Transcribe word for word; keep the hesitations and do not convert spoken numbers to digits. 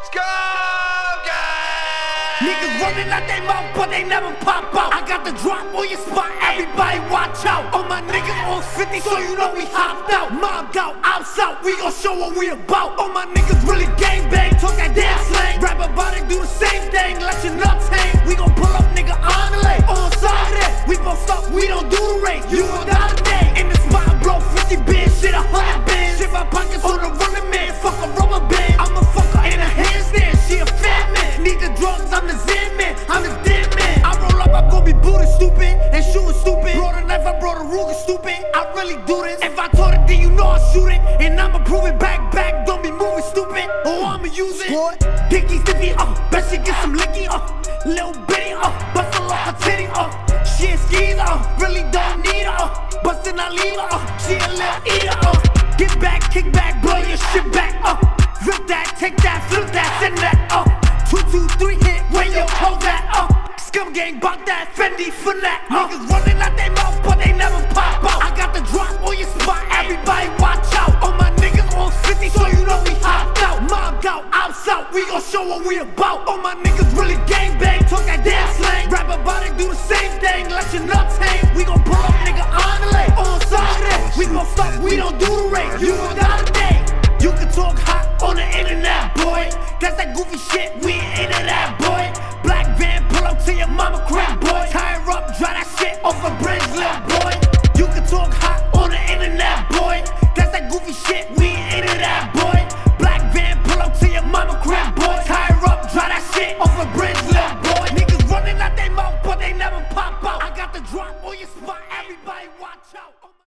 Niggas running out they mouth, but they never pop out. I got the drop on your spot, everybody watch out. All my niggas on fifty, so you know we hopped out. Mobbed out, outs out, we gon' show what we about. All my niggas really gangbang, talk that damn slang. Rap about it, do the same thing, let your nuts hang. We gon' pull up, nigga, on the lane. On side of that, we gon' stop, we don't do the race. You gon' die today. In the spot, blow fifty bins, shit a hundred bins. Shit my pockets on the running man, fuck a rubber band. I'm a fucker in a handstand, she a fat man. Need the drugs, I'm the Zen man, I'm the dead man. I roll up, I'm gon' be booty stupid and shooting stupid. Brought a knife, I brought a Ruger stupid. I really do this. If I taught it, then you know I shoot it. And I'ma prove it back, back. Don't be moving stupid, or I'ma use it. Dicky stiffy, uh, bet she get some licky, uh. Little bitty, uh, bustin' like a titty, uh. She a skeezer, uh, really don't need her, uh. Bustin', I leave her, uh. She a little eater, uh. Get back, kick back, blow your shit back, uh. Rip that, take that, flip that, send that, uh. Two, two, three hit, where you hold that, uh. Scum gang, bout that, Fendi for that, uh. Niggas running out they mouth, but they never pop out. I got the drop on your spot, everybody watch out. All my niggas on fifty, so you know we hopped out. Mobbed out, outs out, we gon' show what we about. All my niggas really gangbang, talk that damn slang. Rap about it, do the same thing, let your nuts hang. We gon' pull up, nigga, on the lane. On side of that, we gon' stop, we don't do the race. You gon' die today. You can talk hot on the internet, boy. That's that goofy shit, we ain't into that, boy. Black van, pull up to your mama crib, boy. Tie her up, dry that shit off a bridge, little boy. You can talk hot on the internet, boy. That's that goofy shit, we ain't into that, boy. Black van, pull up to your mama crib, boy. Tie her up, dry that shit off a bridge, little boy. Niggas running out they mouth, but they never pop out. I got the drop on your spot, everybody watch out.